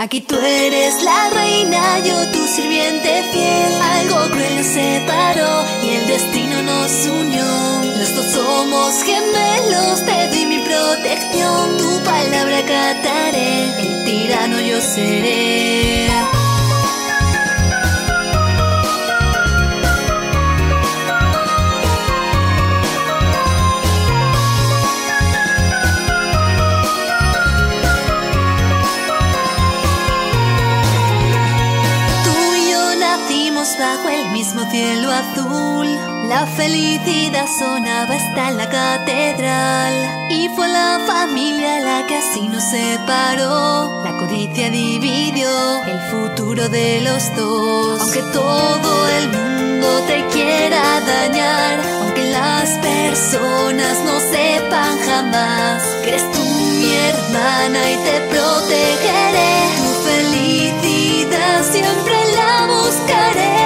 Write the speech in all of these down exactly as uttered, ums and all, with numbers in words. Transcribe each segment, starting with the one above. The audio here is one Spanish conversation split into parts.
Aquí tú eres la reina, yo tu sirviente fiel. Algo cruel nos separó y el destino nos unió. Los dos somos gemelos, te doy mi protección. Tu palabra acataré, el tirano yo seré. Bajo el mismo cielo azul, la felicidad sonaba hasta en la catedral. Y fue la familia la que así nos separó. La codicia dividió el futuro de los dos. Aunque todo el mundo te quiera dañar, aunque las personas no sepan jamás que eres tú mi hermana y te protegeré. Tu felicidad siempre la buscaré.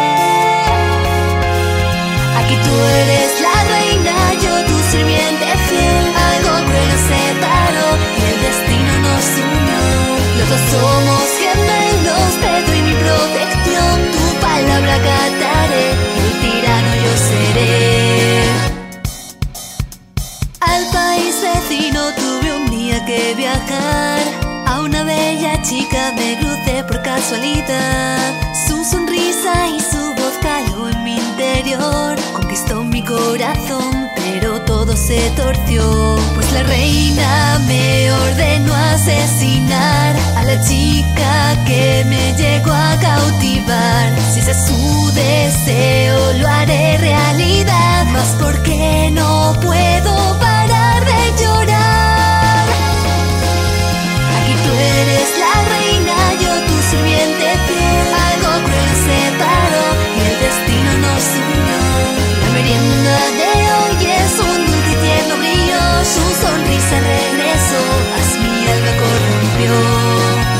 Aquí tú eres la reina, yo tu sirviente fiel. Algo cruel nos separó y el destino nos unió. Los dos somos gemelos, te doy mi protección. Tu palabra acataré, el tirano yo seré. Al país vecino tuve un día que viajar. A una bella chica me crucé por casualidad. Su sonrisa y su voz caló en mi interior. Conquistó mi corazón, pero todo se torció. Pues la reina me ordenó asesinar a la chica que me llegó a cautivar. Si ese es su deseo, lo haré realidad. Mas porque no puedo parar de llorar. Aquí tú eres la reina, yo tu sirviente fiel. Algo cruel nos separó y el destino nos unió. La merienda de hoy es un dulce y tierno brillo. Su sonrisa regresó, mas mi alma corrompió.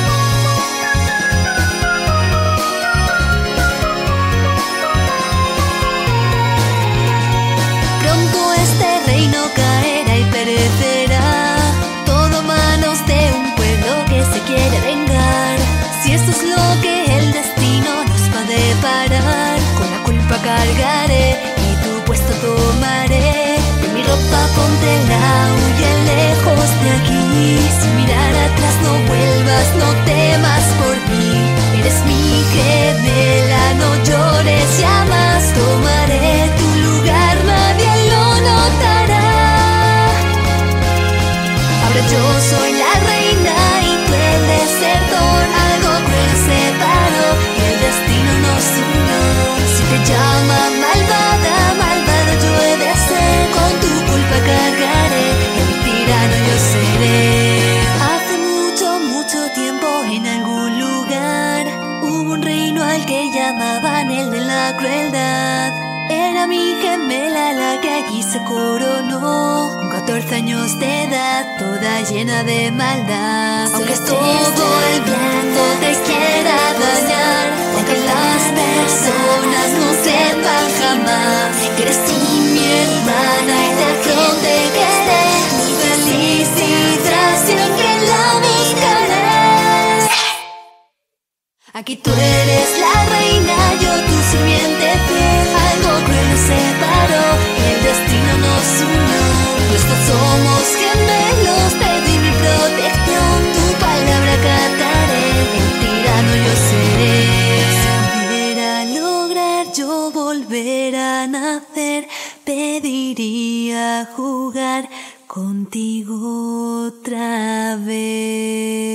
Pronto este reino caerá y perecerá, todo a manos de un pueblo que se quiere vengar. Si esto es lo que el destino nos va a deparar, con la culpa cargaré y tu puesto tomaré. De mi ropa póntela, huye lejos de aquí. Sin mirar atrás no vuelvas, no temas por mí. Eres mi gemela, no llores ya más. Tomaré tu lugar, nadie lo notará. Ahora yo soy la reina y tú el desertor. Algo cruel separó y el destino nos unió. Si te llama malvada, malvado yo he de ser. Con tu culpa cargaré, el tirano yo seré. Hace mucho, mucho tiempo en algún lugar hubo un reino al que llamaban el de la crueldad. Era mi gemela la que allí se coronó, con catorce años de edad, toda llena de maldad. Aunque todo el mundo te quiera dañar, aunque las personas no sepan jamás que eres tú mi hermana y te protegeré. Mi felicidad siempre la buscaré. Aquí tú eres la reina, yo tu sirviente fiel. Algo cruel nos separó y el destino nos unió. Los dos somos gemelos, te doy mi protección. Tu palabra acataré, el tirano yo seré. Si pudiera lograr yo volver a nacer, pediría jugar contigo otra vez.